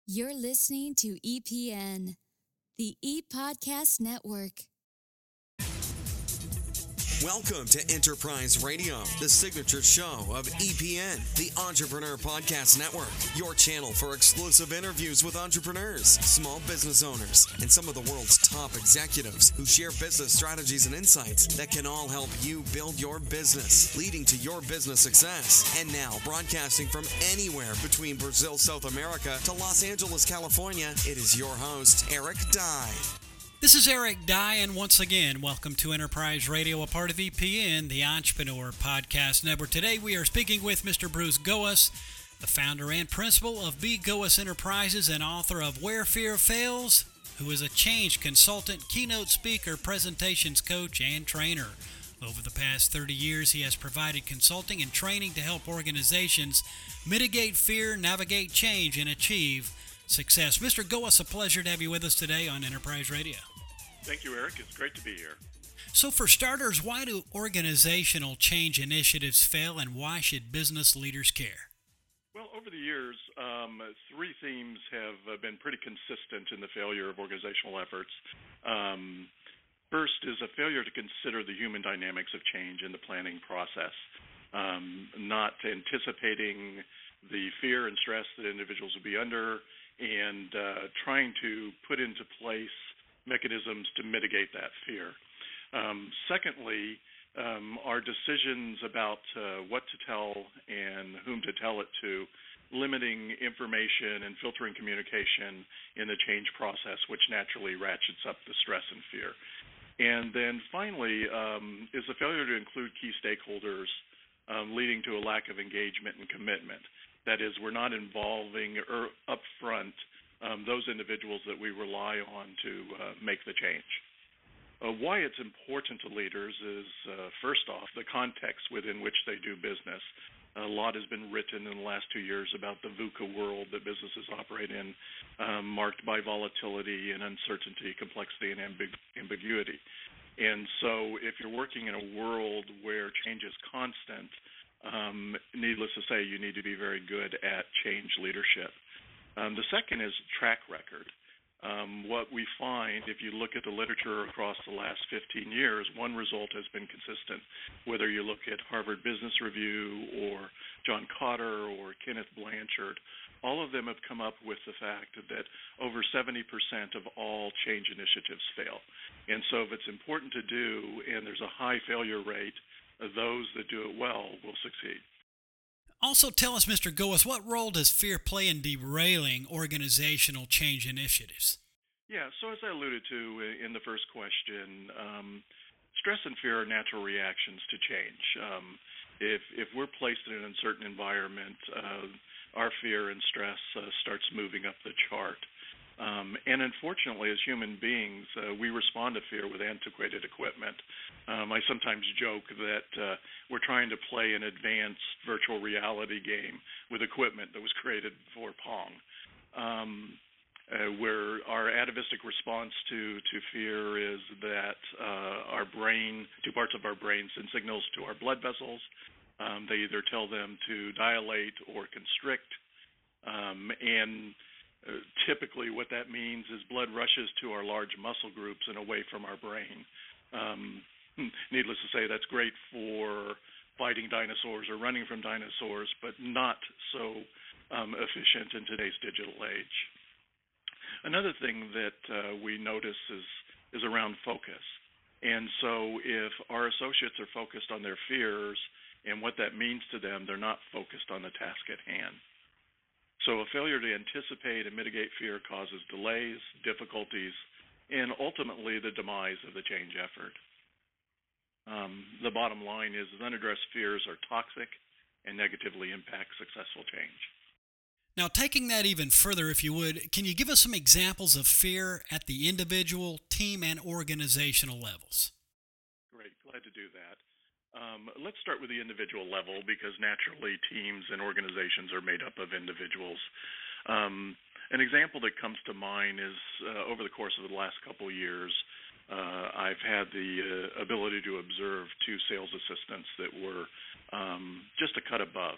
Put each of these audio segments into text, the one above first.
You're listening to EPN, the ePodcast Network. Welcome to Enterprise Radio, the signature show of EPN, the Entrepreneur Podcast Network, your channel for exclusive interviews with entrepreneurs, small business owners, and some of the world's top executives who share business strategies and insights that can all help you build your business, leading to your business success. And now, broadcasting from anywhere between Brazil, South America to Los Angeles, California, it is your host, Eric Dye. This is Eric Dye, and once again, welcome to Enterprise Radio, a part of EPN, the Entrepreneur Podcast Network. Today, we are speaking with Mr. Bruce Goas, the founder and principal of B. Goas Enterprises and author of Where Fear Fails, who is a change consultant, keynote speaker, presentations coach, and trainer. Over the past 30 years, he has provided consulting and training to help organizations mitigate fear, navigate change, and achieve success. Mr. Goas, a pleasure to have you with us today on Enterprise Radio. Thank you, Eric. It's great to be here. So for starters, why do organizational change initiatives fail, and why should business leaders care? Well, over the years, three themes have been pretty consistent in the failure of organizational efforts. First is a failure to consider the human dynamics of change in the planning process, not anticipating the fear and stress that individuals will be under, and trying to put into place mechanisms to mitigate that fear. Secondly, our decisions about what to tell and whom to tell it to, limiting information and filtering communication in the change process, which naturally ratchets up the stress and fear. And then finally is the failure to include key stakeholders, leading to a lack of engagement and commitment. That is, we're not involving upfront those individuals that we rely on to make the change. Why it's important to leaders is, first off, the context within which they do business. A lot has been written in the last 2 years about the VUCA world that businesses operate in, marked by volatility and uncertainty, complexity, and ambiguity. And so if you're working in a world where change is constant, needless to say, you need to be very good at change leadership. The second is track record. What we find, if you look at the literature across the last 15 years, one result has been consistent. Whether you look at Harvard Business Review or John Kotter or Kenneth Blanchard, all of them have come up with the fact that over 70% of all change initiatives fail. And so if it's important to do and there's a high failure rate, those that do it well will succeed. Also, tell us, Mr. Goas, what role does fear play in derailing organizational change initiatives? Yeah, so as I alluded to in the first question, stress and fear are natural reactions to change. If we're placed in an uncertain environment, our fear and stress starts moving up the chart. And unfortunately, as human beings, we respond to fear with antiquated equipment. I sometimes joke that we're trying to play an advanced virtual reality game with equipment that was created for Pong, where our atavistic response to fear is that our brain, two parts of our brain, send signals to our blood vessels. They either tell them to dilate or constrict, and typically what that means is blood rushes to our large muscle groups and away from our brain. Needless to say, that's great for fighting dinosaurs or running from dinosaurs, but not so efficient in today's digital age. Another thing that we notice is around focus. And so if our associates are focused on their fears and what that means to them, they're not focused on the task at hand. So a failure to anticipate and mitigate fear causes delays, difficulties, and ultimately the demise of the change effort. The bottom line is unaddressed fears are toxic and negatively impact successful change. Now, taking that even further, if you would, can you give us some examples of fear at the individual, team, and organizational levels? Great, glad to do that. Let's start with the individual level because naturally teams and organizations are made up of individuals. An example that comes to mind is over the course of the last couple of years, I've had the ability to observe two sales assistants that were just a cut above.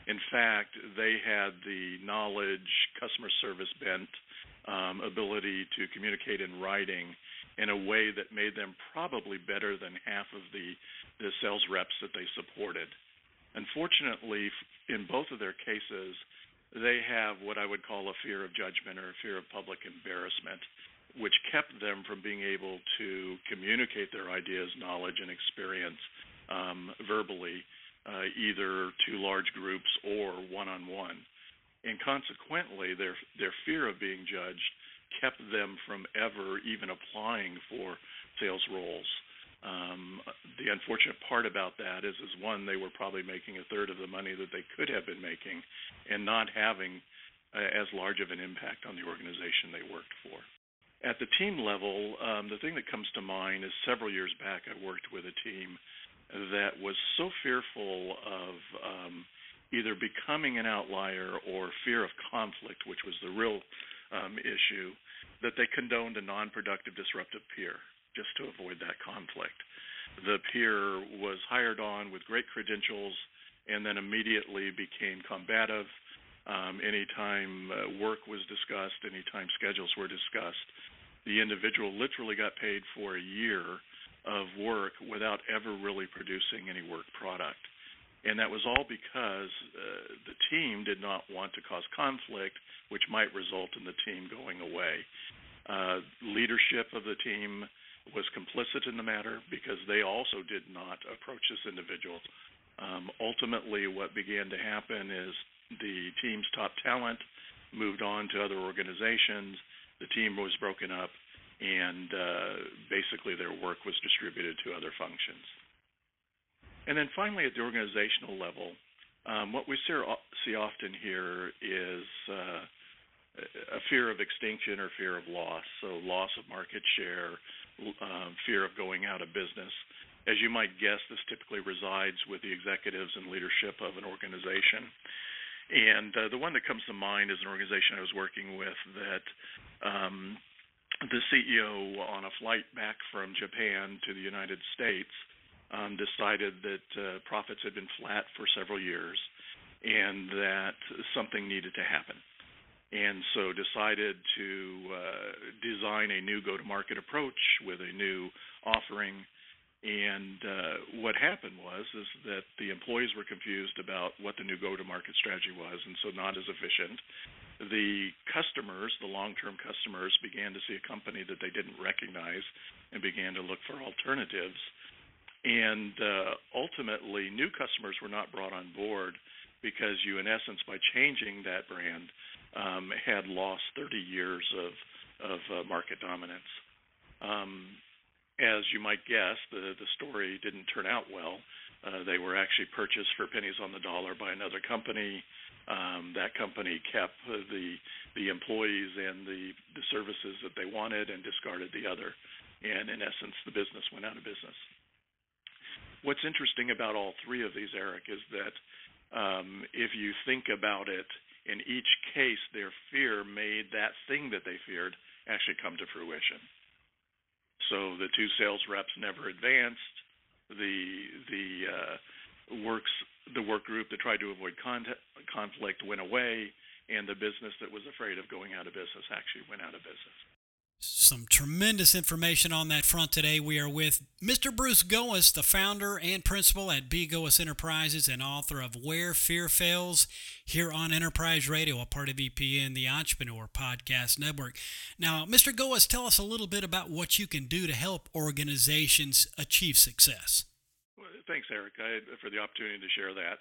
In fact, they had the knowledge, customer service bent, ability to communicate in writing in a way that made them probably better than half of the sales reps that they supported. Unfortunately, in both of their cases, they have what I would call a fear of judgment or a fear of public embarrassment, which kept them from being able to communicate their ideas, knowledge, and experience verbally, either to large groups or one-on-one. And consequently, their fear of being judged kept them from ever even applying for sales roles. The unfortunate part about that is one, they were probably making a third of the money that they could have been making and not having as large of an impact on the organization they worked for. At the team level, the thing that comes to mind is several years back I worked with a team that was so fearful of either becoming an outlier or fear of conflict, which was the real issue, that they condoned a non-productive, disruptive peer just to avoid that conflict. The peer was hired on with great credentials and then immediately became combative. Anytime work was discussed, anytime schedules were discussed, the individual literally got paid for a year of work without ever really producing any work product. And that was all because the team did not want to cause conflict, which might result in the team going away. Leadership of the team was complicit in the matter because they also did not approach this individual. Ultimately, what began to happen is the team's top talent moved on to other organizations. The team was broken up, and basically their work was distributed to other functions. And then finally, at the organizational level, what we see often here is a fear of extinction or fear of loss, so loss of market share, fear of going out of business. As you might guess, this typically resides with the executives and leadership of an organization. And the one that comes to mind is an organization I was working with that the CEO on a flight back from Japan to the United States decided that profits had been flat for several years and that something needed to happen. And so decided to design a new go-to-market approach with a new offering. And what happened is that the employees were confused about what the new go-to-market strategy was, and so not as efficient. The customers, the long-term customers, began to see a company that they didn't recognize and began to look for alternatives. And ultimately, new customers were not brought on board because you, in essence, by changing that brand, had lost 30 years of market dominance. As you might guess, the story didn't turn out well. They were actually purchased for pennies on the dollar by another company. That company kept the employees and the services that they wanted and discarded the other. And in essence, the business went out of business. What's interesting about all three of these, Eric, is that if you think about it, in each case, their fear made that thing that they feared actually come to fruition. So the two sales reps never advanced. The work group that tried to avoid conflict went away, and the business that was afraid of going out of business actually went out of business. Some tremendous information on that front today. We are with Mr. Bruce Goas, the founder and principal at B. Goas Enterprises and author of Where Fear Fails, here on Enterprise Radio, a part of EPN, the Entrepreneur Podcast Network. Now, Mr. Goas, tell us a little bit about what you can do to help organizations achieve success. Well, thanks, Eric, for the opportunity to share that.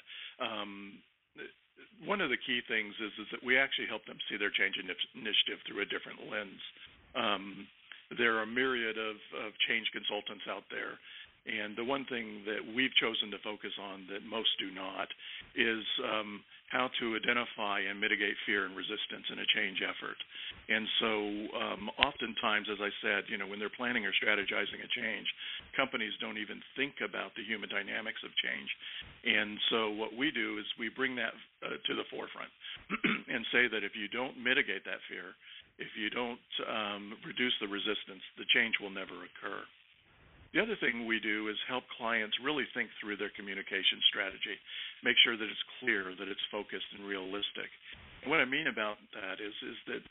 One of the key things is that we actually help them see their change initiative through a different lens. There are a myriad of change consultants out there, and the one thing that we've chosen to focus on that most do not is how to identify and mitigate fear and resistance in a change effort. And so oftentimes, as I said, when they're planning or strategizing a change, companies don't even think about the human dynamics of change. And so what we do is we bring that to the forefront and say that if you don't mitigate that fear, if you don't reduce the resistance, the change will never occur. The other thing we do is help clients really think through their communication strategy, make sure that it's clear, that it's focused and realistic. And what I mean about that is that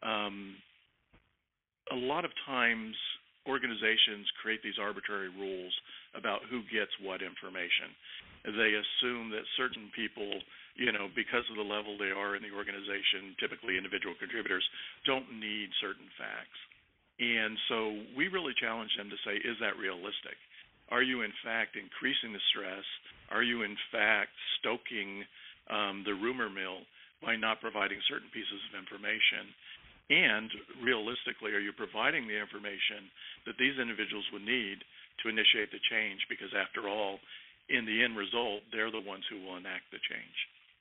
a lot of times organizations create these arbitrary rules about who gets what information. They assume that certain people, because of the level they are in the organization, typically individual contributors, don't need certain facts. And so we really challenge them to say, is that realistic? Are you, in fact, increasing the stress? Are you, in fact, stoking the rumor mill by not providing certain pieces of information? And realistically, are you providing the information that these individuals would need to initiate the change? Because after all, in the end result, they're the ones who will enact the change.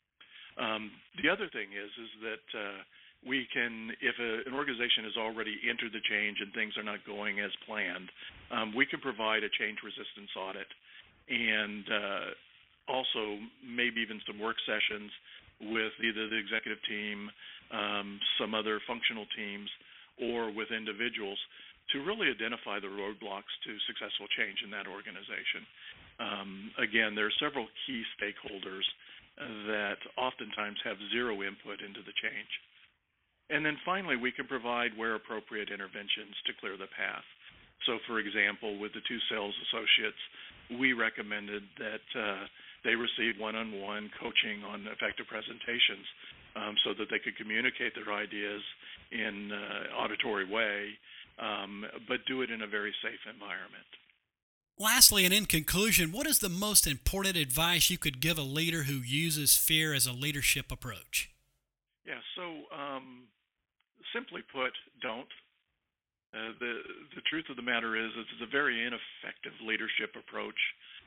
The other thing is that we can, if an organization has already entered the change and things are not going as planned, we can provide a change resistance audit and also maybe even some work sessions with either the executive team, some other functional teams, or with individuals to really identify the roadblocks to successful change in that organization. Again, there are several key stakeholders that oftentimes have zero input into the change. And then finally, we can provide, where appropriate, interventions to clear the path. So, for example, with the two sales associates, we recommended that they receive one-on-one coaching on effective presentations so that they could communicate their ideas in an auditory way, but do it in a very safe environment. Lastly, and in conclusion, what is the most important advice you could give a leader who uses fear as a leadership approach? Yeah, so simply put, don't. The truth of the matter is it's a very ineffective leadership approach.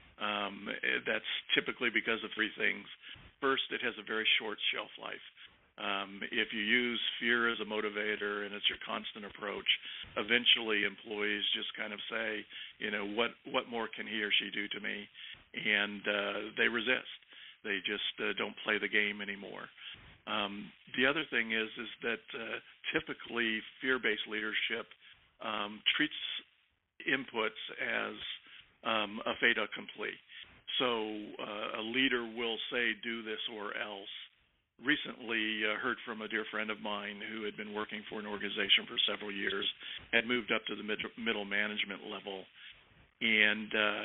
That's typically because of three things. First, it has a very short shelf life. If you use fear as a motivator and it's your constant approach, eventually employees just kind of say, what more can he or she do to me? And they resist. They just don't play the game anymore. The other thing is that typically fear-based leadership treats inputs as a fait accompli. So a leader will say, do this or else. Recently heard from a dear friend of mine who had been working for an organization for several years, had moved up to the middle management level, and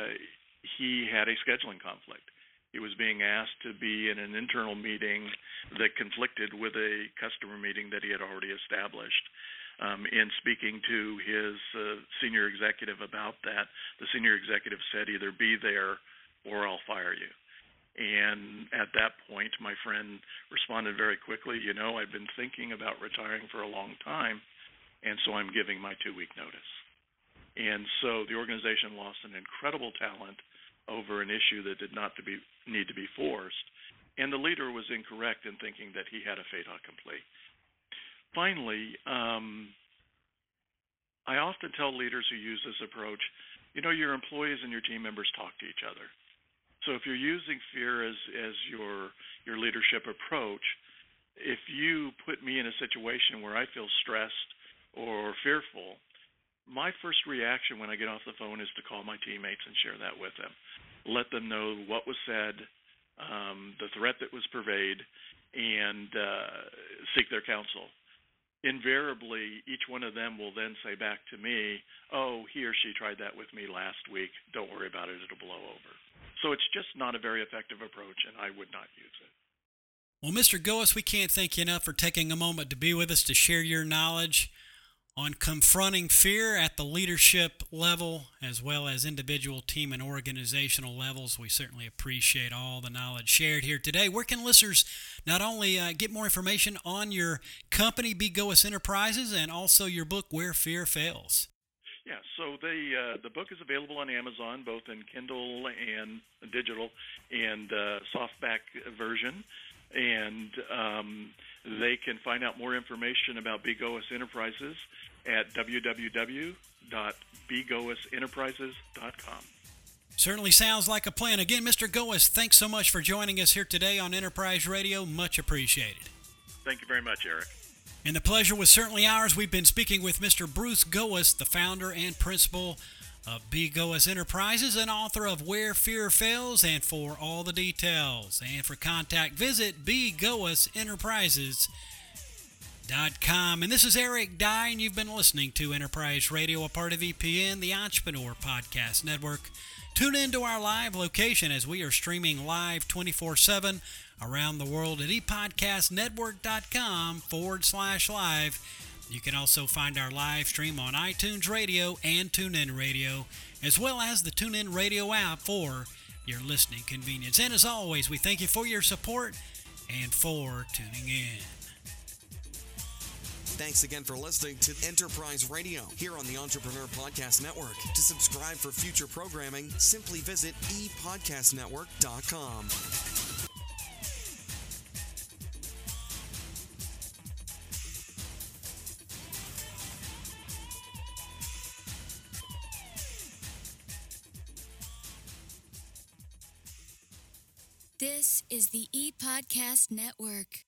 he had a scheduling conflict. He was being asked to be in an internal meeting that conflicted with a customer meeting that he had already established. In speaking to his senior executive about that, the senior executive said, either be there or I'll fire you. And at that point, my friend responded very quickly, I've been thinking about retiring for a long time, and so I'm giving my 2-week notice. And so the organization lost an incredible talent over an issue that did not need to be forced, and the leader was incorrect in thinking that he had a fait accompli. Finally, I often tell leaders who use this approach, your employees and your team members talk to each other. So if you're using fear as your leadership approach, if you put me in a situation where I feel stressed or fearful, my first reaction when I get off the phone is to call my teammates and share that with them. Let them know what was said, the threat that was purveyed, and seek their counsel. Invariably, each one of them will then say back to me, oh, he or she tried that with me last week. Don't worry about it. It'll blow over. So it's just not a very effective approach, and I would not use it. Well, Mr. Goas, we can't thank you enough for taking a moment to be with us to share your knowledge on confronting fear at the leadership level as well as individual, team, and organizational levels. We certainly appreciate all the knowledge shared here today. Where can listeners not only get more information on your company, B. Goas Enterprises, and also your book, Where Fear Fails? Yeah, so the book is available on Amazon, both in Kindle and digital and softback version. And they can find out more information about B. Goas Enterprises at www.bgoasenterprises.com. Certainly sounds like a plan. Again, Mr. Goas, thanks so much for joining us here today on Enterprise Radio. Much appreciated. Thank you very much, Eric. And the pleasure was certainly ours. We've been speaking with Mr. Bruce Goas, the founder and principal of B. Goas Enterprises and author of Where Fear Fails. And for all the details and for contact, visit bgoasenterprises.com. And this is Eric Dye, and you've been listening to Enterprise Radio, a part of EPN, the Entrepreneur Podcast Network. Tune in to our live location as we are streaming live 24/7 around the world at epodcastnetwork.com/live. You can also find our live stream on iTunes Radio and TuneIn Radio, as well as the TuneIn Radio app for your listening convenience. And as always, we thank you for your support and for tuning in. Thanks again for listening to Enterprise Radio here on the Entrepreneur Podcast Network. To subscribe for future programming, simply visit epodcastnetwork.com. This is the ePodcast Network.